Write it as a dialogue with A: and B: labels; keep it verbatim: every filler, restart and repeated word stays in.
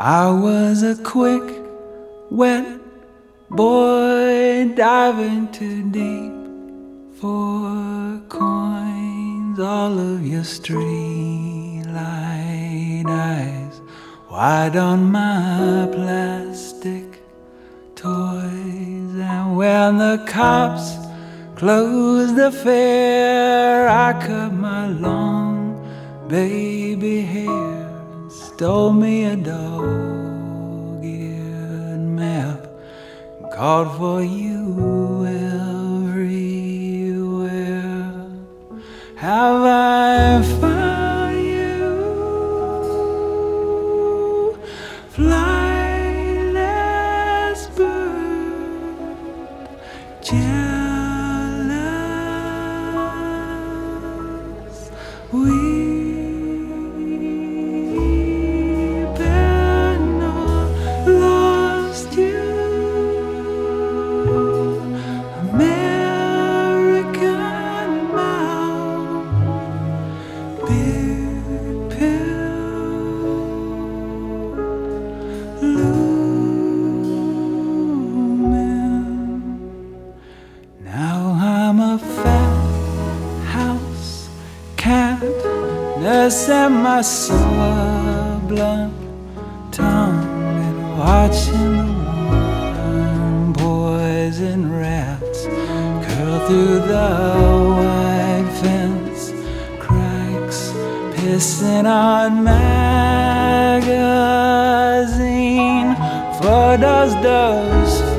A: I was a quick, wet boy diving too deep for coins. All of your streetlight eyes wide on my plastic toys. And when the cops closed the fair, I cut my long baby hair, stole me a dog-eared map, called for you everywhere. Have I found you, flightless bird, jealous? We and my sore blunt tongue, and watching the warm poison rats curl through the white fence cracks, pissing on magazine photos, those